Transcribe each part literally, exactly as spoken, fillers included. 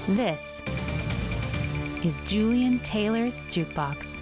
This is Julian Taylor's Jukebox.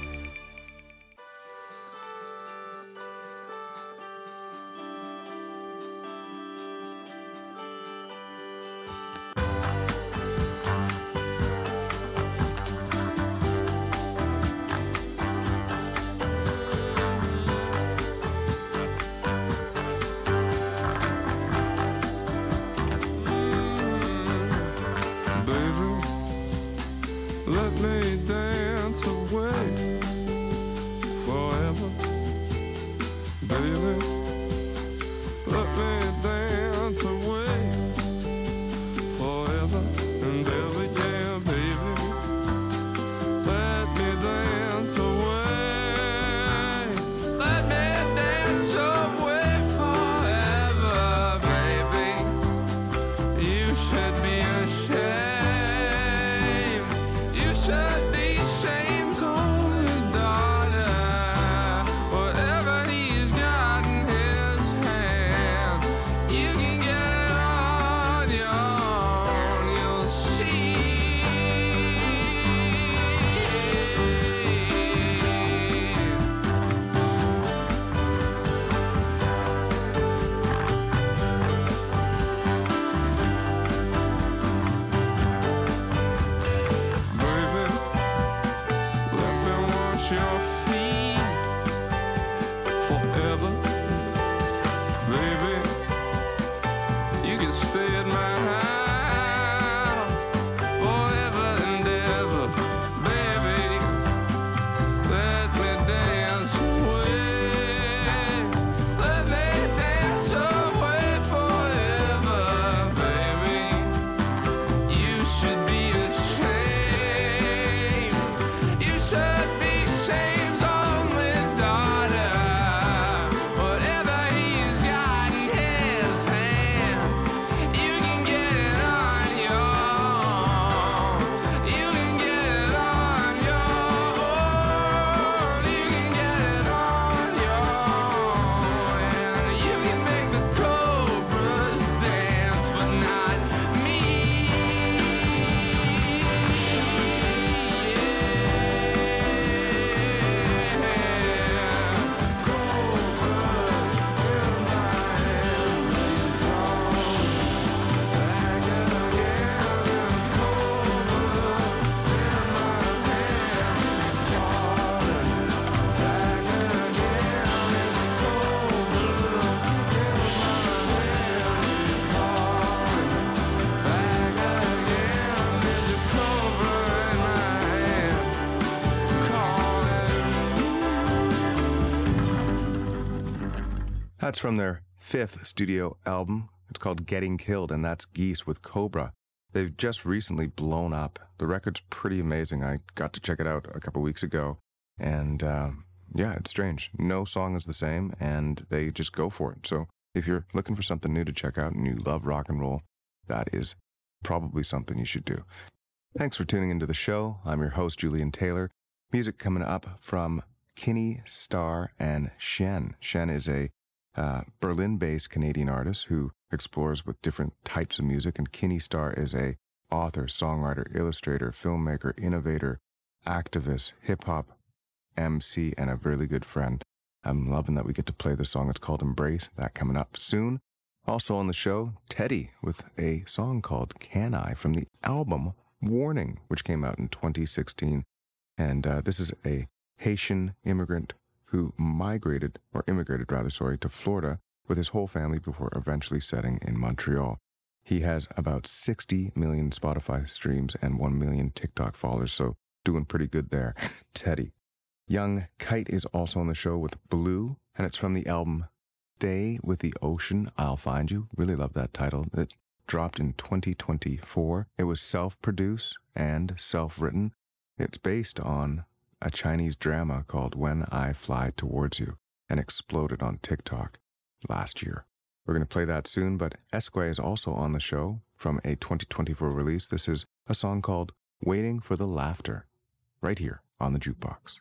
That's from their fifth studio album. It's called Getting Killed, and that's Geese with Cobra. They've just recently blown up. The record's pretty amazing. I got to check it out a couple weeks ago, and um, yeah, it's strange. No song is the same, and they just go for it. So if you're looking for something new to check out and you love rock and roll, that is probably something you should do. Thanks for tuning into the show. I'm your host, Julian Taylor. Music coming up from Kinney Starr and Shen. Shen is a uh, Berlin-based Canadian artist who explores with different types of music, and Kinney Starr is a author, songwriter, illustrator, filmmaker, innovator, activist, hip-hop M C, and a really good friend. I'm loving that we get to play the song. It's called Embrace. That coming up soon. Also on the show, Teddy with a song called Can I from the album Warning, which came out in twenty sixteen. And uh, this is a Haitian immigrant who migrated, or immigrated rather, sorry, to Florida with his whole family before eventually settling in Montreal. He has about sixty million Spotify streams and one million TikTok followers, so doing pretty good there. Teddy. Young Kite is also on the show with Blue, and it's from the album Stay with the Ocean, I'll Find You. Really love that title. It dropped in twenty twenty-four. It was self-produced and self-written. It's based on a Chinese drama called When I Fly Towards You and exploded on TikTok last year. We're going to play that soon, but Esquire is also on the show from a twenty twenty-four release. This is a song called Waiting for the Laughter, right here on the Jukebox.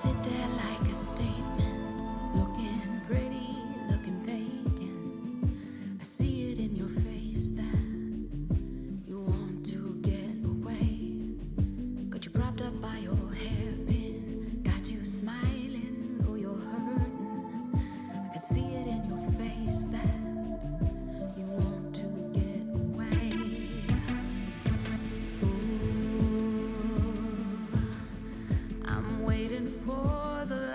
sit there like a statement, looking pretty, looking vacant. I see it in your face that you want to get away. Got you propped up by your hairpin, got you smiling, though you're hurting. I can see it in your face that you want to get away. Ooh, I'm waiting for the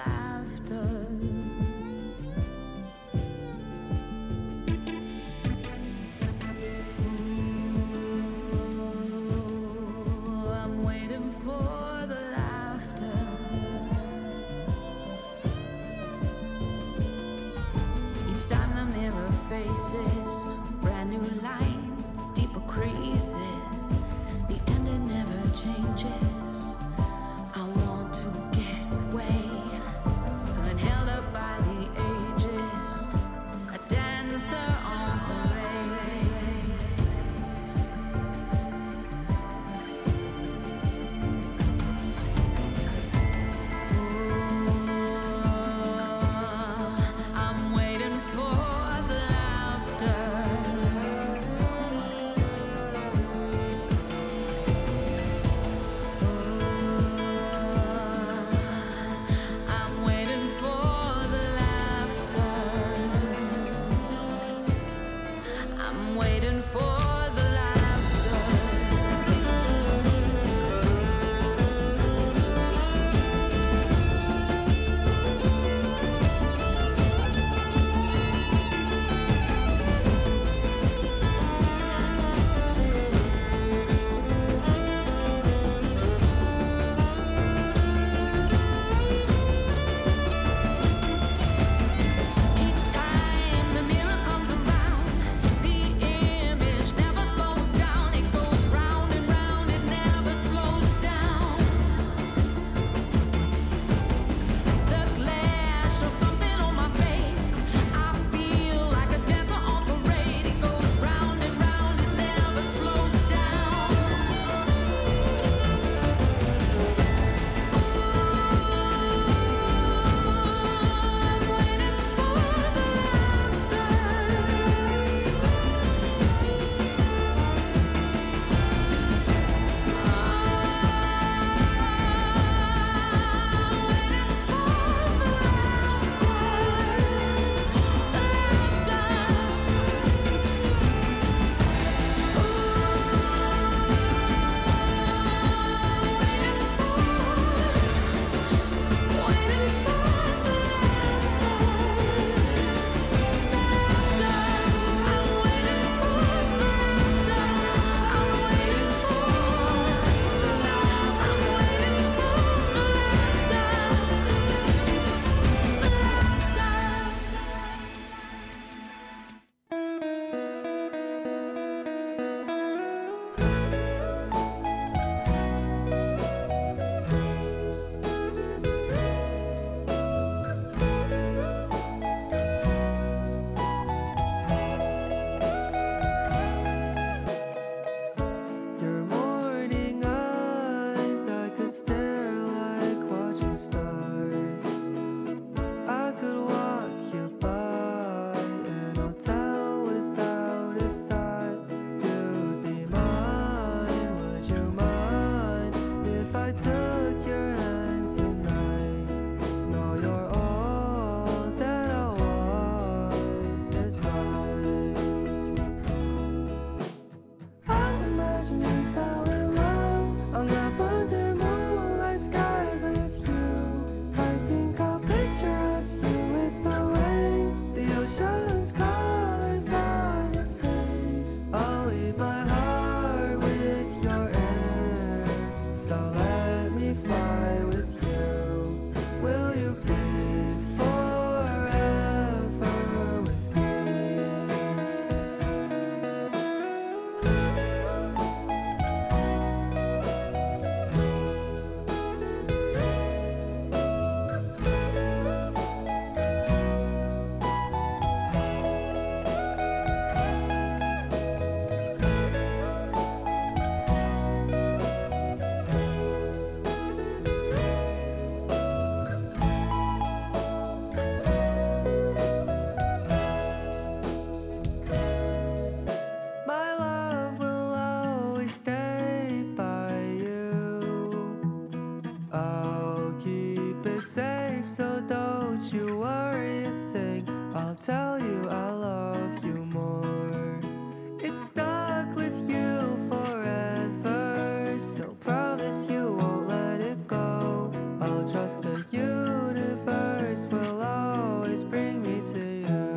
so don't you worry a thing. I'll tell you I love you more. It's stuck with you forever, so promise you won't let it go. I'll trust the universe will always bring me to you.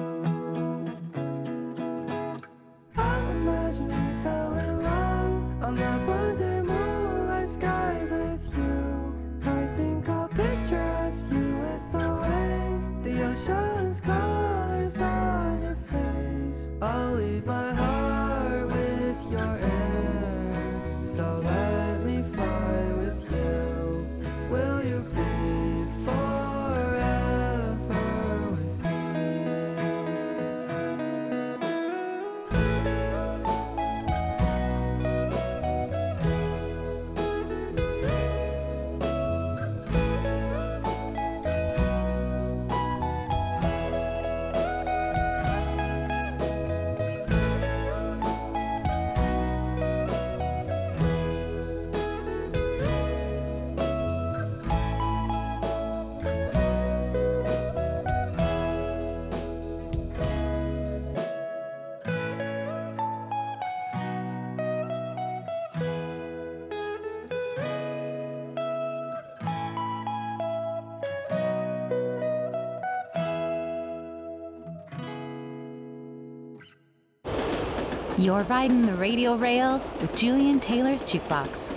I imagine we fell in love on that wonder moonlight skies with you. I think I'll picture us, you with the waves, the ocean's colors on your face. I'll leave my heart with your air, so let me fly with you. Will you be forever with me? You're riding the radio rails with Julian Taylor's Jukebox.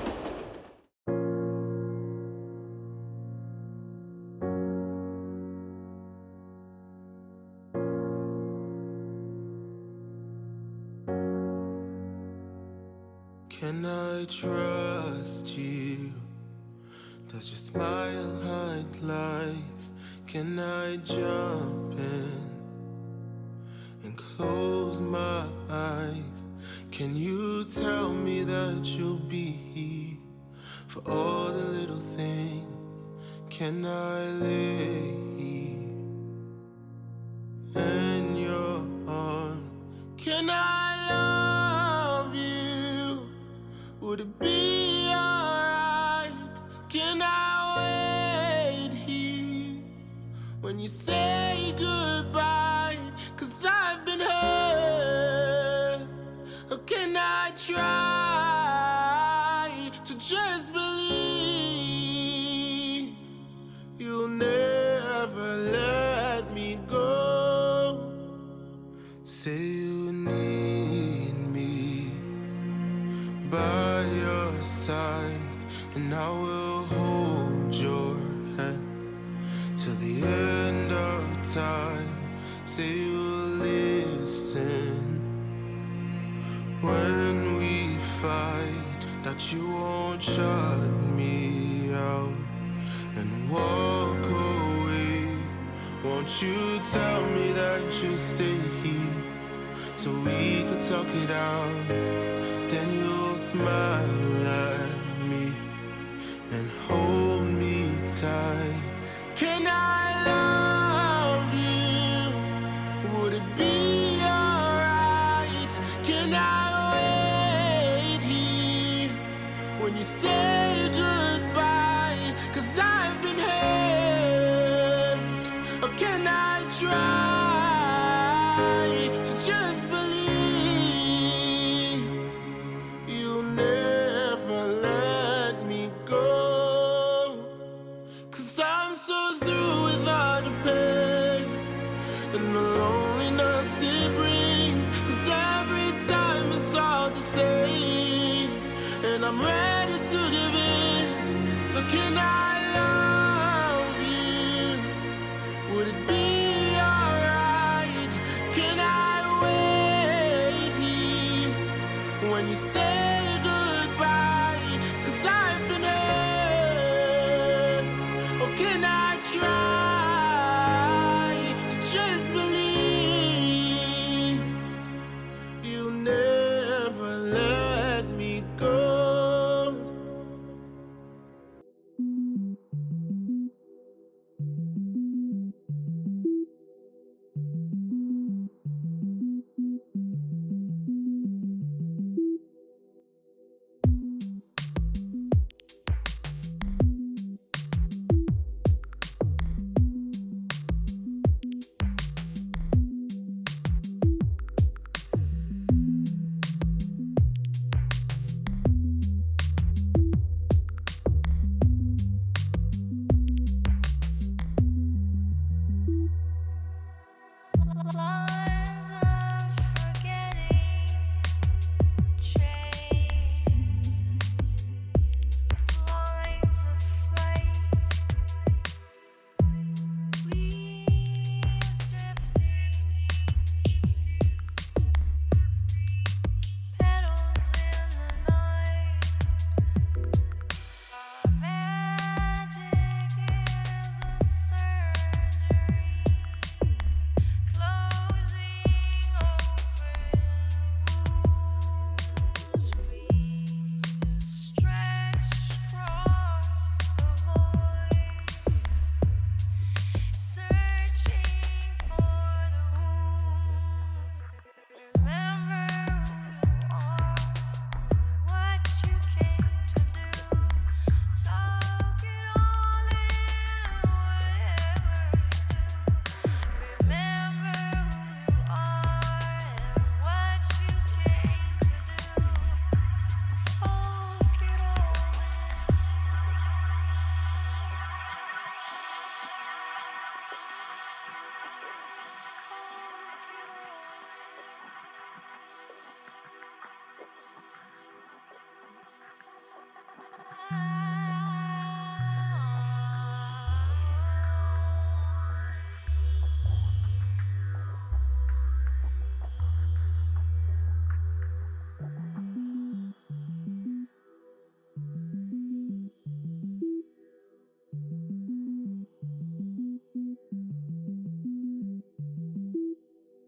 Can I trust you? Does your smile hide lies? Can I jump in and close my eyes? Can you tell me that you'll be here for all the little things? Can I lay here in your arms? Can I love you? Would it be alright? Can I wait here when you say goodbye? 'Cause I've been hurt. Or can I try to just believe you'll never let me go? Say you need me by your side, and I will hold your hand till the end of time. Say you'll listen when we fight, that you won't shut me out and walk away. Won't you tell me that you'll stay here so we could talk it out? Then you'll smile at me and hold me tight. Can I love you? Would it be alright? Can I wait here when you say goodbye? 'Cause I've been hurt. Or can I try to just believe you'll never let me go? 'Cause I'm so through with all the pain and the loneliness it brings. 'Cause every time it's all the same, and I'm ready to give in. So can I love you? Would it be alright? Can I wait here when you say goodbye? 'Cause I've been hurt. Or can I try to just believe you'll never let me go?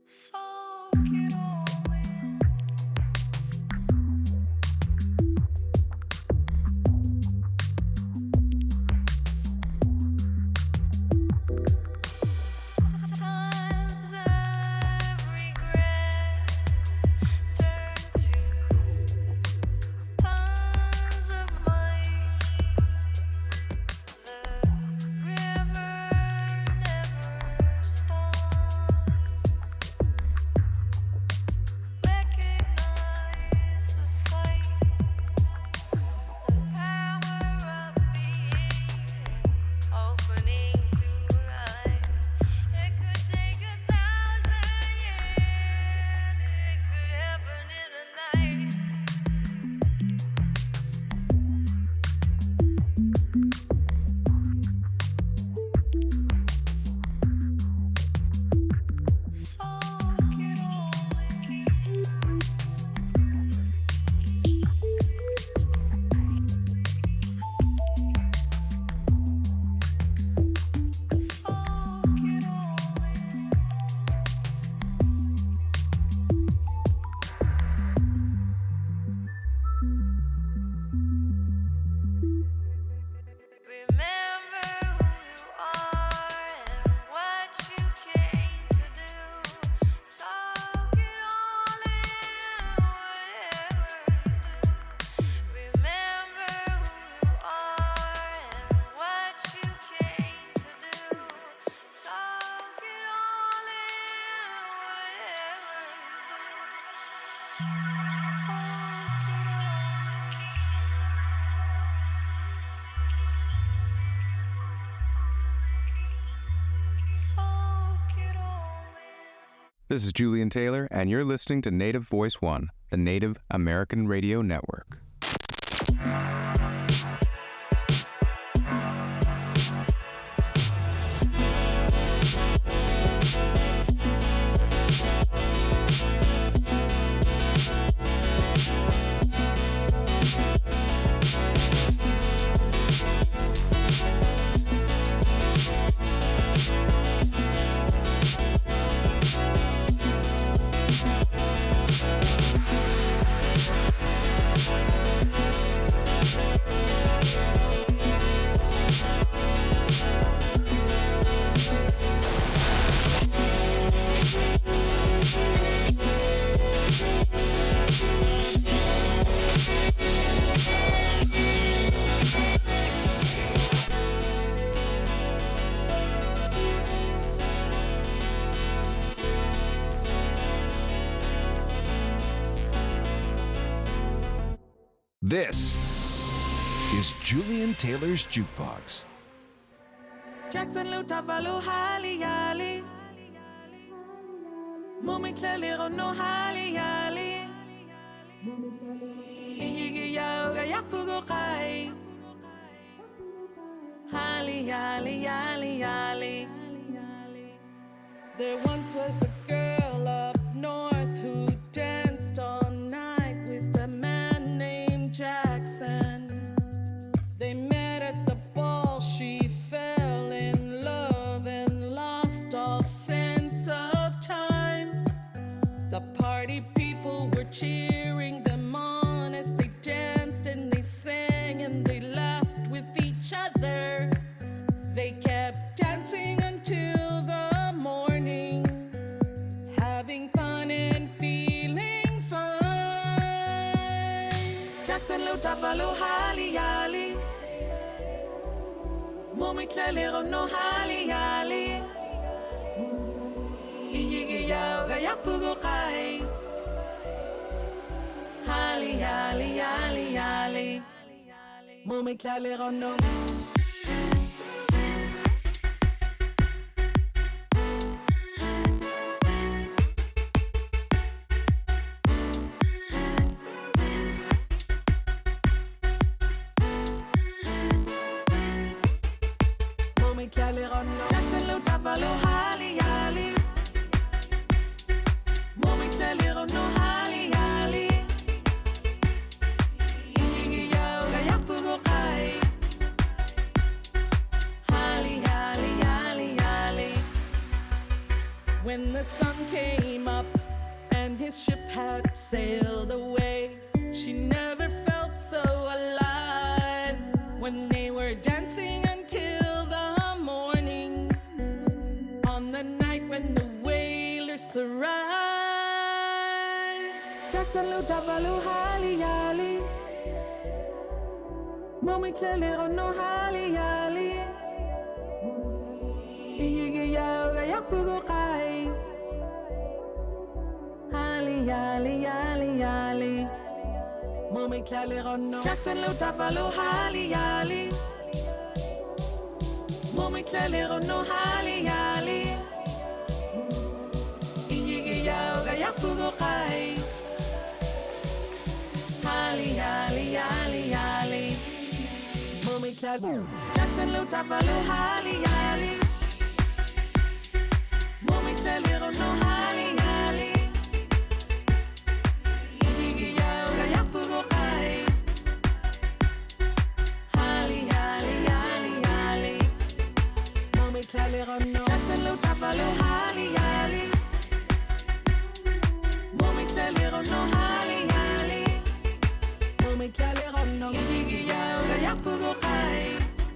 This is Julian Taylor, and you're listening to Native Voice One, the Native American Radio Network. This is Julian Taylor's Jukebox. Jackson Lutavalu Hali Yali Mumi Cleliro no Hali Yali Yigi Yoga Yapugo Kai Hali Yali Yali Yali. There once was a girl up north who danced all night with a man named Jackson. They met at the ball, she fell in love and lost all sense of time. The party people were cheering them on as they danced and they sang and they laughed with each other. They kept dancing until the morning, having fun and feeling fine. Jackson Lutavalu Hali Yali Mumi Cleliro no Hali Yali Yigi Yoga Yapugo Kai Hali Yali Yali Yali Mumi Cleliro no. Jackson Lutavalu Hali Yali Mumi Cleliro no Hali Yali Yigi Yoga Yapugo Kai Hali Yali Yali Yali. When the sun came his ship had sailed away. She never felt so alive when they were dancing until the morning on the night when the whalers arrived. Jackson Lutavalu Hali Yali Mommy Chelero no Hali Yali Iyigi Yaga Yakugo Kai Hali Yali Yali Yali Mommy Chelero no Jackson Lutavalu Hali Yali Mommy Chelero no Hali Yali Iyigi Yaga Yakugo Kai Yali, yali, yali, yali. Mommy Chelero Jackson Lutavalu Hali Yali Mommy Chelero no Hali Yali Iyigi Yaga Yakugo Kai Hali Yali, yali, yali. Mommy Chelero no Jackson Lutavalu Hali Yali Mommy Chelero no Hali Yali Mommy Chelero no Iyigi Yaga Yakugo Kai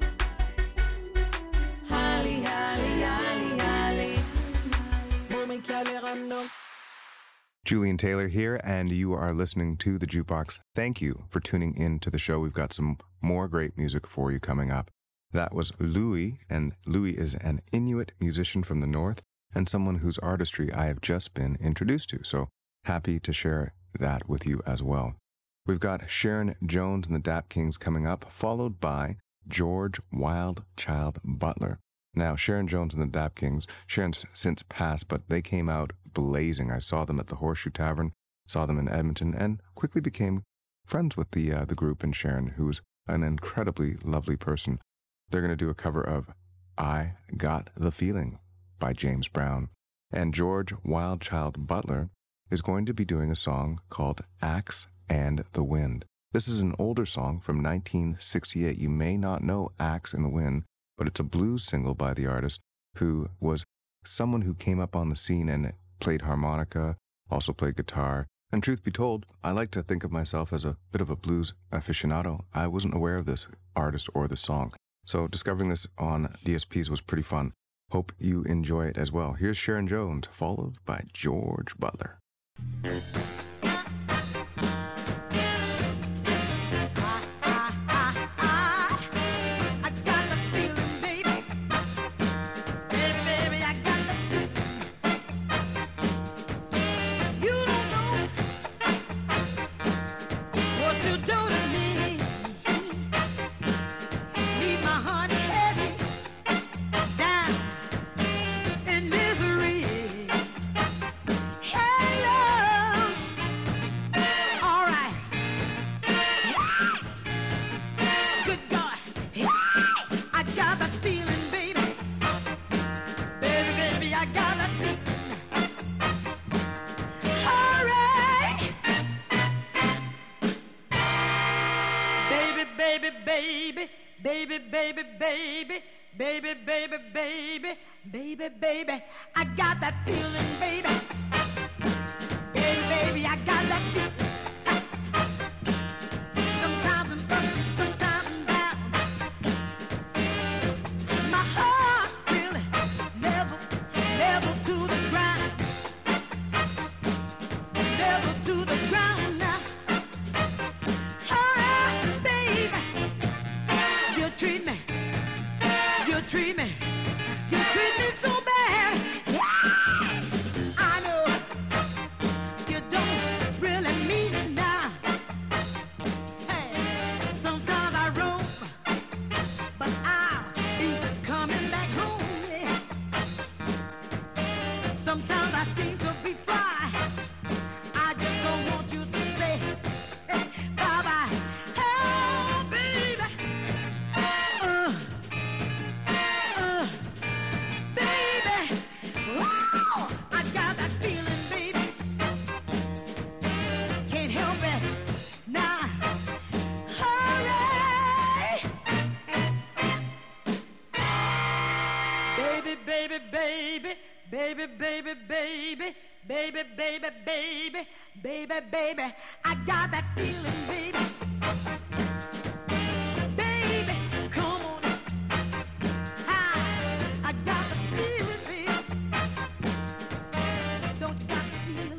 Hali Yali, yali, yali. Mommy Chelero no. Julian Taylor here, and you are listening to The Jukebox. Thank you for tuning in to the show. We've got some more great music for you coming up. That was Louis, and Louis is an Inuit musician from the north and someone whose artistry I have just been introduced to, so happy to share that with you as well. We've got Sharon Jones and the Dap Kings coming up, followed by George Wildchild Butler. Now, Sharon Jones and the Dap Kings, Sharon's since passed, but they came out blazing. I saw them at the Horseshoe Tavern, saw them in Edmonton, and quickly became friends with the uh, the group and Sharon, who's an incredibly lovely person. They're going to do a cover of I Got the Feeling by James Brown. And George Wildchild Butler is going to be doing a song called Axe and the Wind. This is an older song from nineteen sixty-eight. You may not know Axe and the Wind, but it's a blues single by the artist who was someone who came up on the scene and played harmonica, also played guitar. And truth be told, I like to think of myself as a bit of a blues aficionado. I wasn't aware of this artist or this song. So discovering this on D S Ps was pretty fun. Hope you enjoy it as well. Here's Sharon Jones, followed by George Butler. Baby, baby, I got that feeling, baby. Baby, baby, I got that feeling. Sometimes I'm up and sometimes I'm down. My heart really level, level to the ground. Level to the ground now. Oh, baby, you treat me, you treat me. You treat me so bad. Yeah. I know you don't really mean it now. Hey, sometimes I roam, but I'll be coming back home. Yeah. Sometimes I seem to be fly. I just don't want you to say hey, bye bye. Oh, baby. Uh, uh. Baby, wow, I got that feeling, baby. Can't help it, nah. Hurry, baby, baby, baby, Baby, baby, baby, baby, baby, baby, baby, baby, I got that feeling, baby. Baby, come on. I, I got the feeling, baby. Don't you got the feeling?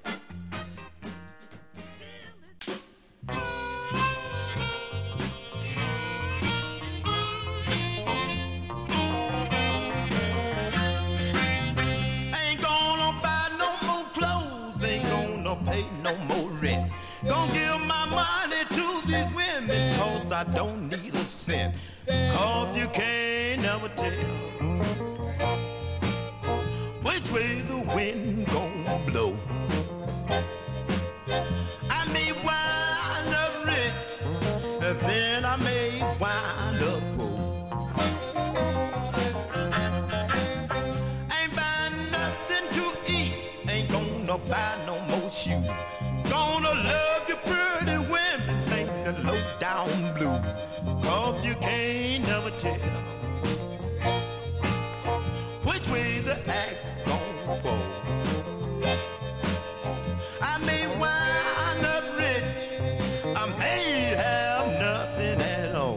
Pay no more rent. Don't give my money to these women, cause I don't need a cent. Cause you can't never tell which way the wind gon' blow. I may wind up rich, and then I may wind up poor. Ain't buy nothing to eat, ain't gonna buy no more shoes. Gonna love you pretty women, sing the low down blues. Cause you can't never tell which way the axe gon' fall. I may wind up rich, I may have nothing at all.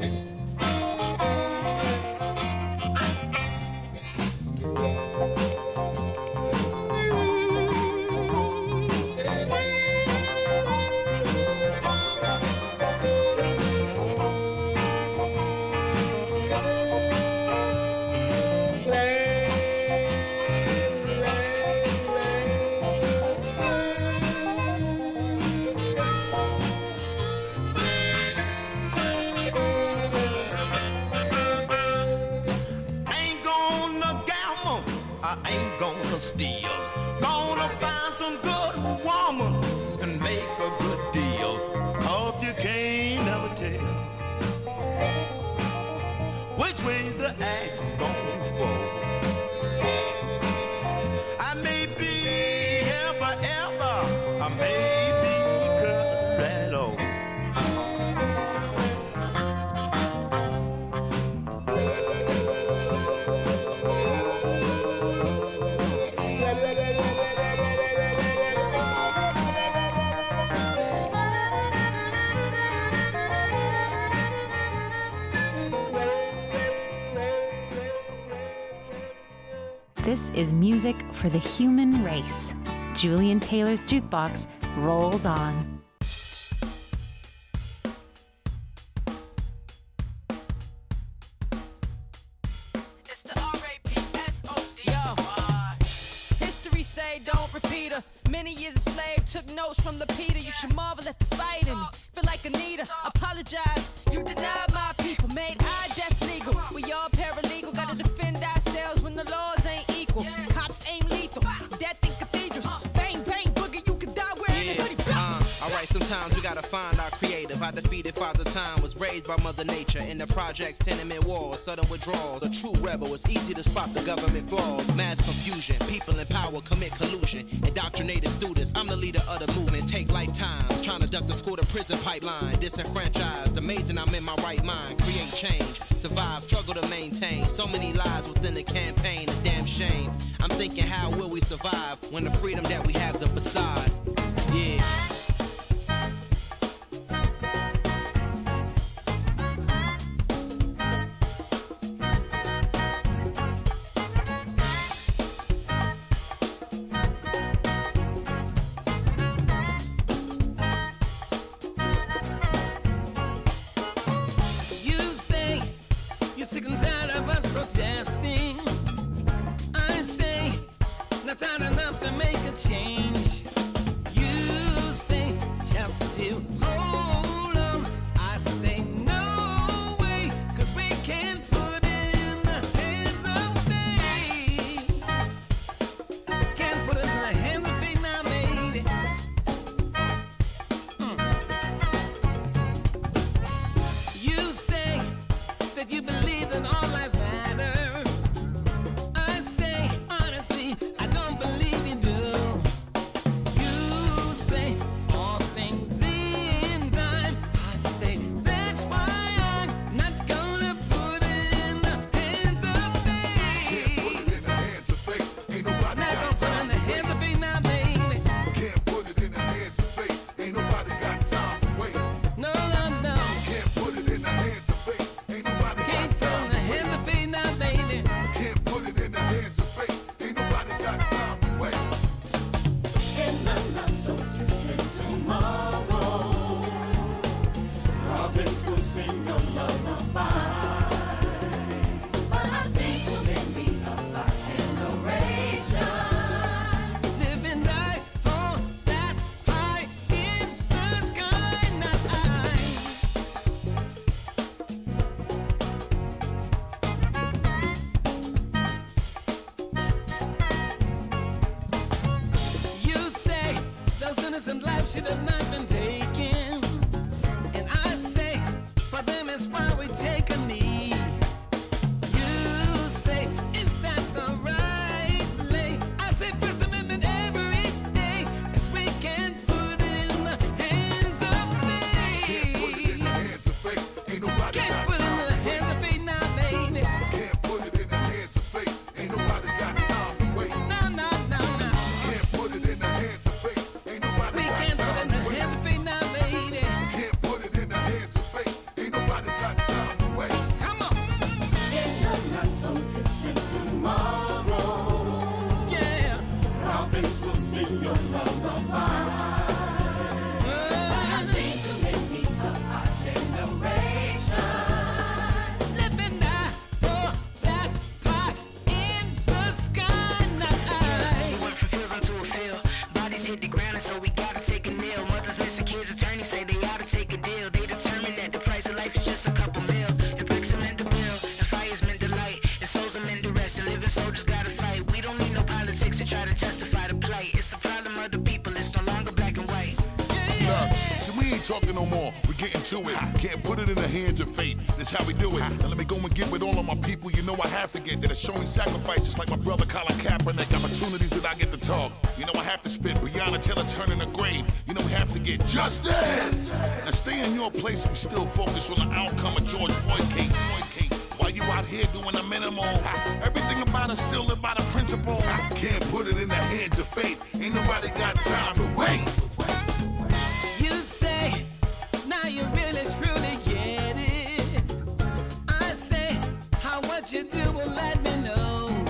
Steal. Gonna find some good woman and make a good deal. Cause you can't never tell which way the axe gon' fall. I may be here forever, I may be cut right off. This is music for the human race. Julian Taylor's Jukebox rolls on. It's the R A P S O D. Yo, history say don't repeat her. Many years a slave, took notes from Lapita. You should marvel at the fighting. Feel like Anita, apologize. You denied my people, made I death legal. We all paralegal, gotta defend ourselves when the laws ain't equal. Cops aim lethal, death in cathedrals. Bang, bang, boogie, you can die wearing a hoodie. Uh, Alright, sometimes we gotta find our creative. I defeated Father Time, was raised by Mother Nature. In the projects, tenement walls, sudden withdrawals. A true rebel, it's easy to spot the government flaws. Mass confusion, people in power commit collusion. Indoctrinated students, I'm the leader of the movement. Take lifetimes, trying to duck the school to prison pipeline. Disenfranchised, amazing I'm in my right mind. Create change, survive, struggle to maintain. So many lies within the campaign, a damn shame. I'm thinking, how will we survive when the freedom that we have's a facade? Yeah. Change. You say just to hold on. I say no way, cause we can't put it in the hands of fate. Can't put it in the hands of fate now, baby. Mm. You say that you believe that all lives matter. I say honestly, I don't believe you do. knows I'm in duress, and living soldiers gotta fight. We don't need no politics to try to justify the plight. It's the problem of the people, it's no longer black and white. Look, see, we ain't talking no more. We getting to it. Can't put it in the hands of fate. That's how we do it. Now let me go and get with all of my people. You know I have to get that. It's showing sacrifice, just like my brother Colin Kaepernick. Opportunities that I get to talk. You know I have to spit. Breonna Taylor turning the grave. You know we have to get justice. Now stay in your place and still focus on the outcome of George Floyd case. Floyd case. While you out here doing the minimal, everything about us still live by the principle. Can't put it in the hands of fate. Ain't nobody got time to wait. You say, now you really truly get it. I say, how what you do will let me know.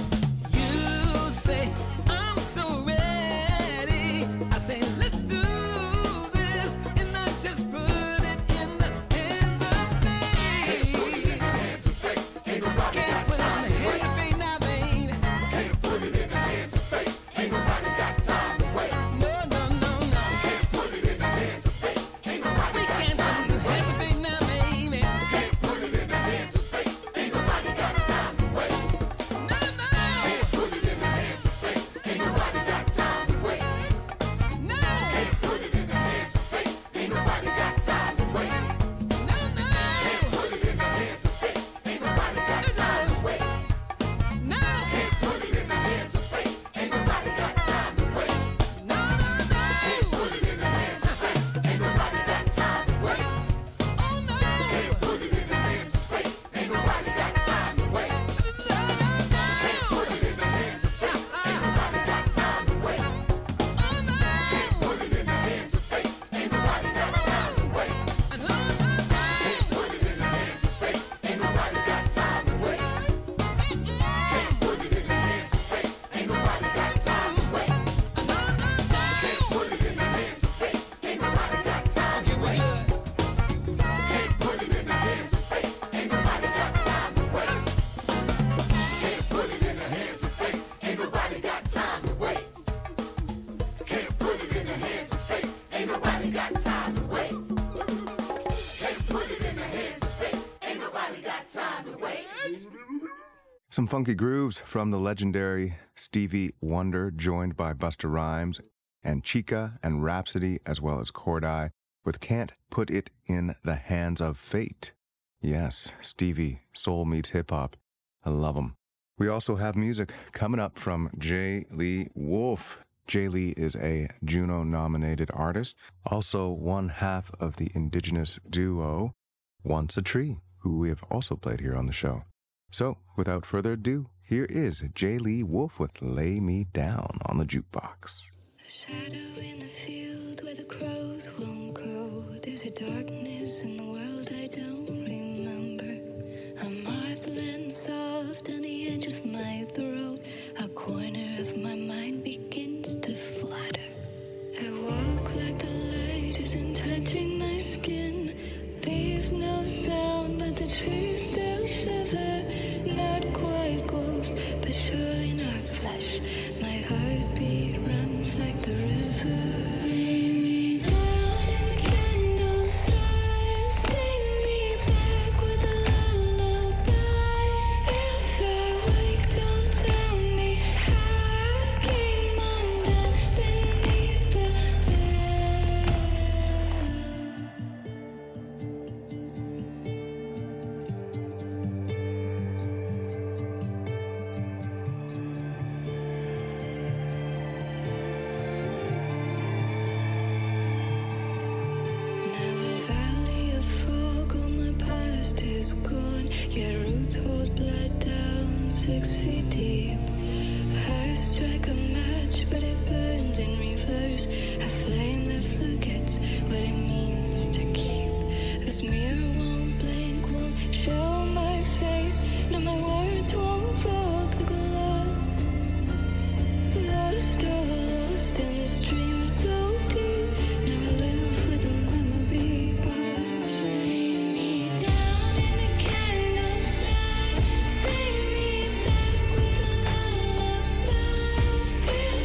You say, I'm so ready. I say, let's do this and not just put it in the hands of fate. Can't put it in the hands of fate. Ain't nobody got time to wait. Can't put it in the hands of fate now, baby. Can't put it in the hands of fate. Ain't nobody got time to wait. No, no, no, no. Can't put it in the hands of fate. Ain't nobody got time to wait. Can't put it in the hands of fate. Ain't nobody got time to wait. No, no. Can't put it in the hands of fate. Ain't nobody got time to wait. No. Can't put it in the hands of fate. Ain't nobody got time to wait. No, no. Can't put it in the hands of fate. Ain't nobody got time to wait. No. Can't put it in the hands of fate. Ain't nobody got time to wait. No, no, no. Can't put it in the hands of fate. Ain't nobody got time to wait. Oh no. Can't put it in the hands of fate. Ain't nobody got time to wait. No, no, no. Can't put it in the hands of fate. Ain't nobody got time to wait. Oh no. Can't put it in the hands of fate. Ain't nobody got time to wait. No, no, no. Can't put it in the hands of fate. Ain't nobody got time to wait. Can't put it in the hands of fate. Ain't nobody got time to wait. No, no, no. Can't put it in the hands of fate. Ain't nobody got time to wait. Can't put it in the hands of fate. Ain't nobody got time to wait. Can't put it in the hands of fate. Ain't nobody got time to wait. Can't put it in the hands of fate. Ain't nobody got time to wait. Can't put it in the hands of fate. Ain't nobody got time to wait. Some funky grooves from the legendary Stevie Wonder, joined by Busta Rhymes and Chica and Rhapsody, as well as Corday, with Can't Put It in the Hands of Fate. Yes, Stevie, soul meets hip-hop. I love him. We also have music coming up from J. Lee Wolf. J. Lee is a Juno-nominated artist, also one half of the indigenous duo Once a Tree, who we have also played here on the show. So, without further ado, here is J. Lee Wolf with Lay Me Down on the Jukebox. Shadow in the field where the crows won't go. There's a darkness in the world I don't remember. I'm heartland soft on the edge of my throat. A corner of my mind begins to flutter. I walk like the light isn't touching my skin. Leave no sound but the trees still shiver. Not quite ghost, but surely not flesh. My heartbeat runs like the river. Lay me down in the candle side. Sing me back with a lullaby. If I wake, don't tell me how I came undone beneath the veil. Now a valley of fog, all my past is gone. Your roots hold blood down six feet deep. I strike a match, but it burns in reverse. A flame that forgets what it means to keep. This mirror won't blink, won't show my face. No, my words won't fog the glass. Lost, oh, lost in this dream so deep. Now I live with the memory of us. Lay me down in the candle side. Sing me back with a lullaby. If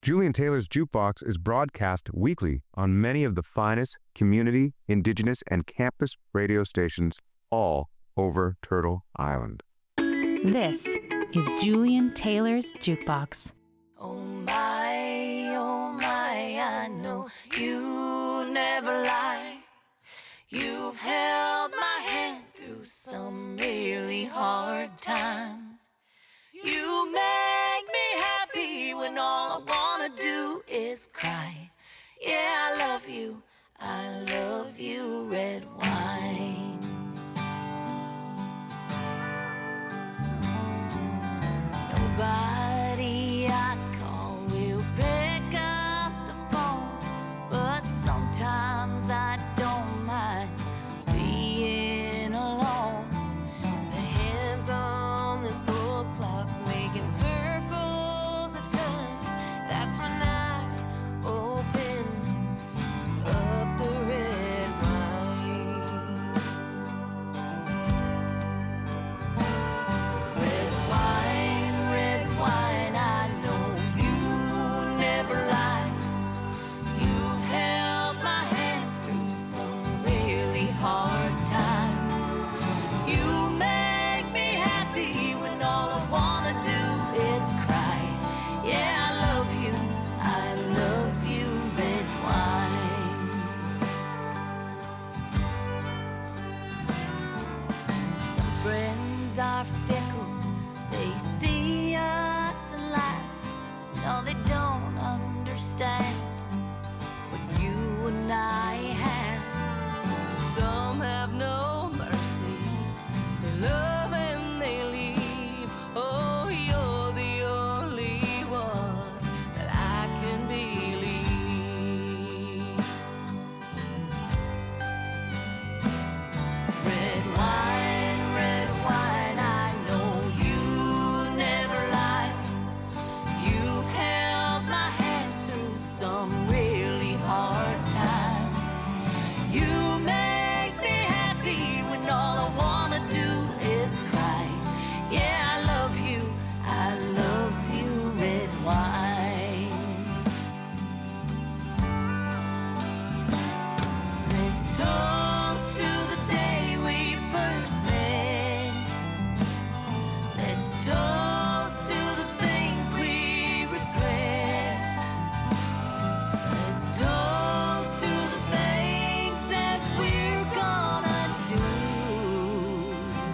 Julian Taylor's Jukebox is broadcast weekly on many of the finest community, indigenous, and campus radio stations all over Turtle Island. This is Julian Taylor's Jukebox. Oh my, oh my, I know you never lie. You've held my hand through some really hard times. You make me happy when all I wanna do is cry. Yeah, I love you, I love you, red wine. Nobody I call will pick up the phone, but sometimes I don't mind being alone. The hands on this old clock making circles of time. That's when I open up the red wine. Red wine, red wine, I know you never lie. You've held my hand through some really hard times. You make me happy when all I wanna do is cry. Yeah, I love you, I love you, red wine. Some friends are fickle, they see us and laugh. No, they don't understand what you and I have. Some have no mercy, they love and they leave. Oh, you're the only one that I can believe. Red wine, red wine, I know you never lie. You've held my hand through some really hard times. You make me happy when all I wanna do is cry. Yeah, I love you, I love you, red wine. Let's toast to the day we first met. Let's toast to the things we regret. Let's toast to the things that we're gonna do.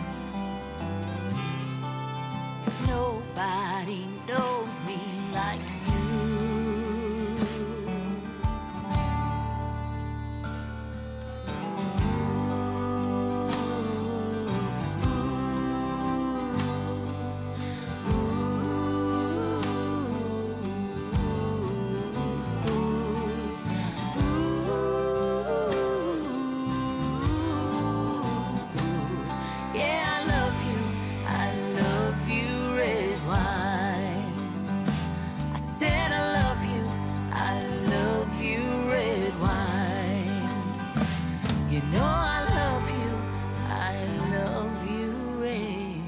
'Cause nobody knows me like you. Yeah, I love you, I love you, red wine. I said I love you, I love you, red wine. You know I love you, I love you, red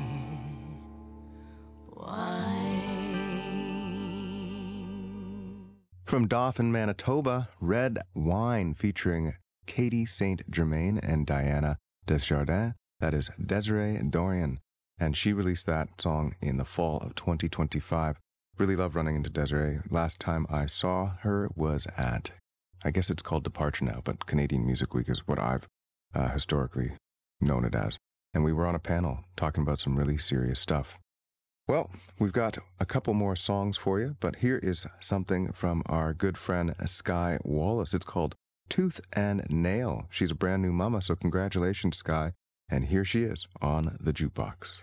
wine. From Dauphin, Manitoba, Red Wine featuring Katie Saint Germain and Diana Desjardins. That is Desiree Dorian. And she released that song in the fall of twenty twenty-five. Really love running into Desiree. Last time I saw her was at, I guess it's called Departure now, but Canadian Music Week is what I've uh, historically known it as. And we were on a panel talking about some really serious stuff. Well, we've got a couple more songs for you, but here is something from our good friend Sky Wallace. It's called Tooth and Nail. She's a brand new mama, so congratulations, Sky. And here she is on the Jukebox.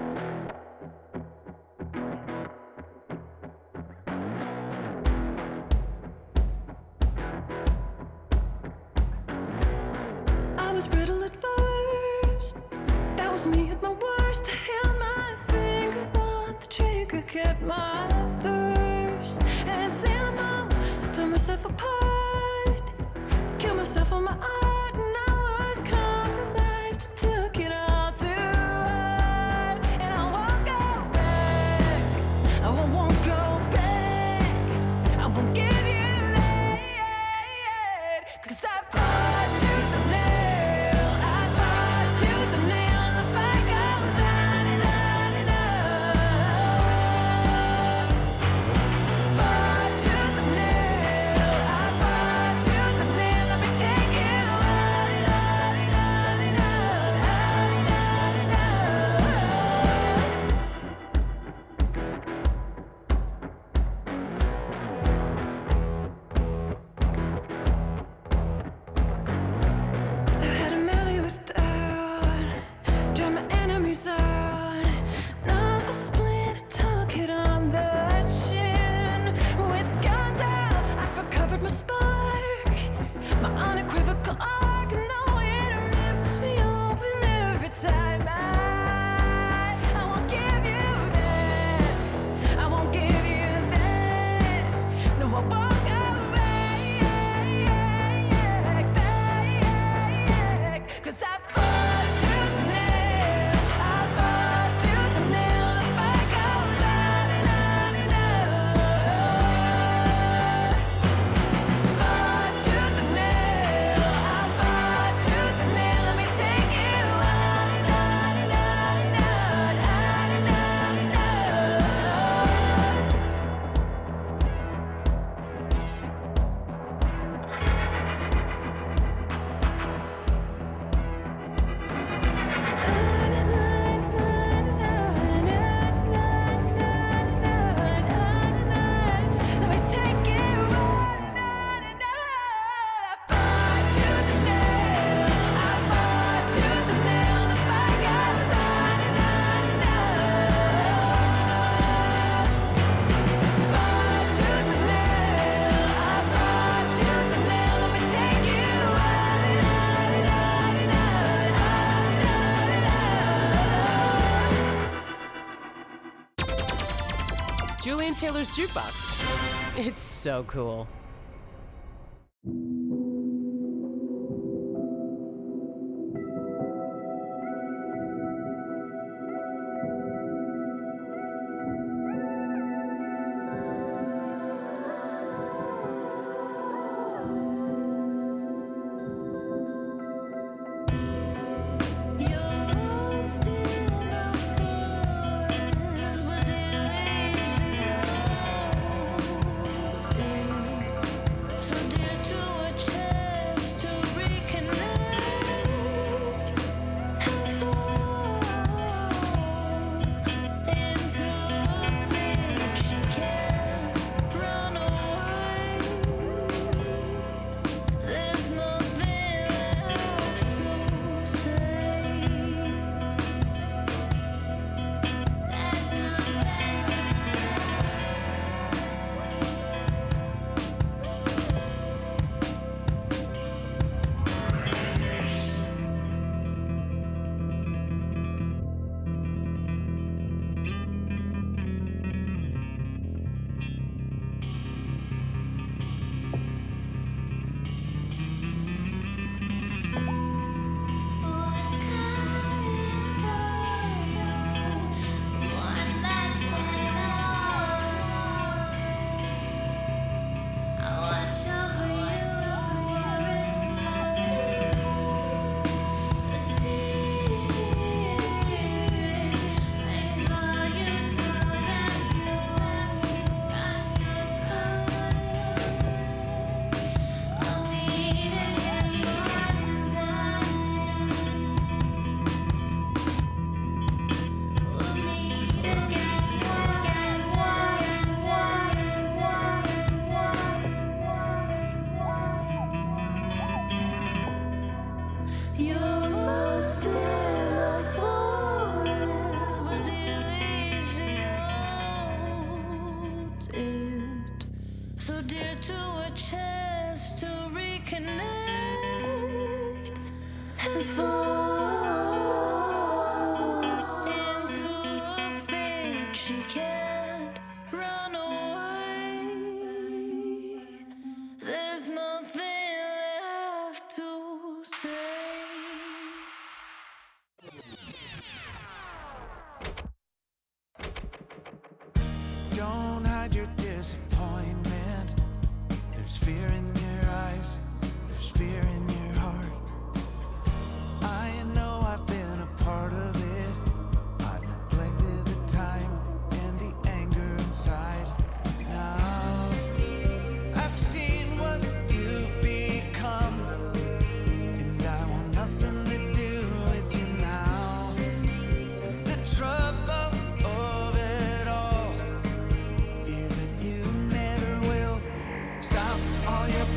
I was brittle at first. That was me at my worst. I held my finger on the trigger, kept my thirst. As ammo, I tore myself apart, killed myself on my art, and I was compromised. I took it all too hard, and I won't go back. I won't, won't go back. I will Julian Taylor's Jukebox. It's so cool. So dear to a chance to reconnect and fall into a fate she can't run away. There's nothing left to say. Don't hide your disappointment. There's fear in your eyes, there's fear in your heart. I know I've been a part of it. I've neglected the time and the anger inside. Now I've seen what you've become, and I want nothing to do with you now. The trouble of it all is that you never will stop all your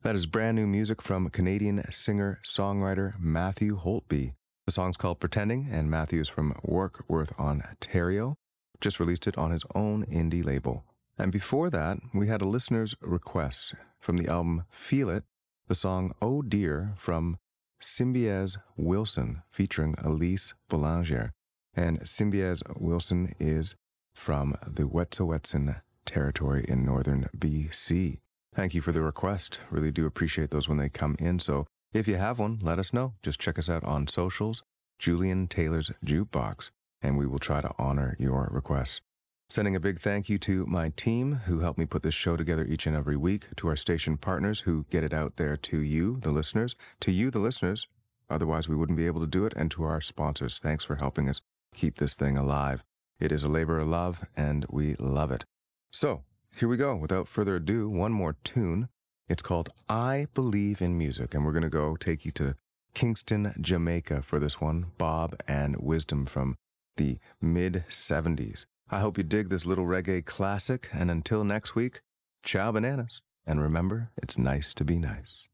That is brand new music from Canadian singer-songwriter Matthew Holtby. The song's called Pretending, and Matthew is from Warkworth, Ontario. Just released it on his own indie label. And before that, we had a listener's request from the album Feel It, the song Oh Dear from Symbiese Wilson, featuring Elise Boulanger. And Symbiese Wilson is from the Wet'suwet'en territory in northern B C. Thank you for the request. Really do appreciate those when they come in. So if you have one, let us know. Just check us out on socials, Julian Taylor's Jukebox, and we will try to honor your request. Sending a big thank you to my team who help me put this show together each and every week, to our station partners who get it out there to you, the listeners, to you, the listeners. Otherwise, we wouldn't be able to do it. And to our sponsors, thanks for helping us keep this thing alive. It is a labor of love, and we love it. So, here we go. Without further ado, one more tune. It's called I Believe in Music, and we're going to go take you to Kingston, Jamaica for this one. Bob and Wisdom from the mid seventies. I hope you dig this little reggae classic, and until next week, ciao bananas. And remember, it's nice to be nice.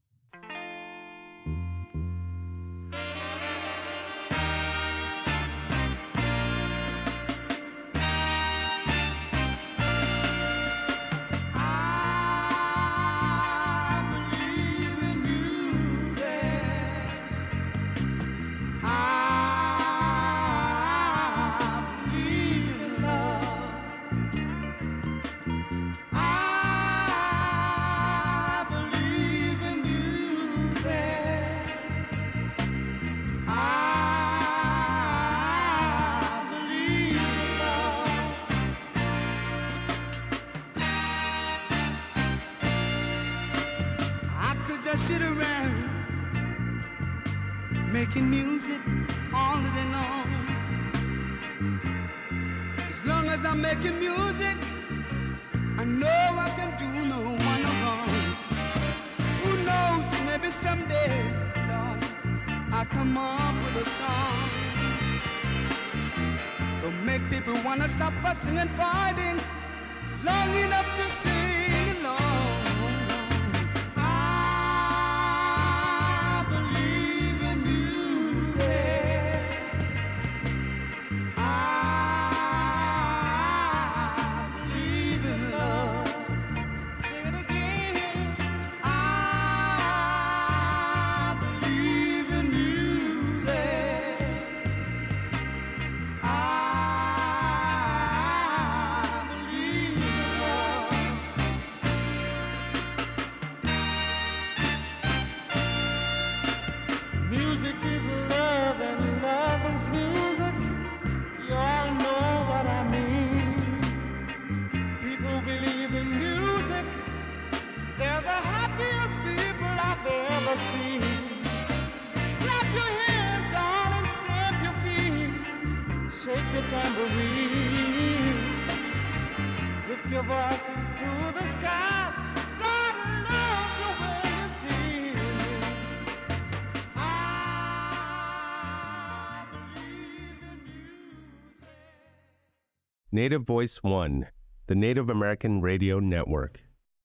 Sit around making music all day long. As long as I'm making music, I know I can do no one no wrong. Who knows, maybe someday, Lord, I'll come up with a song that'll make people wanna stop fussing and fighting long enough to sing along. Tambourine, lift your voices to the skies. God loves the way you sing. I believe in music. Native Voice One, the Native American Radio Network.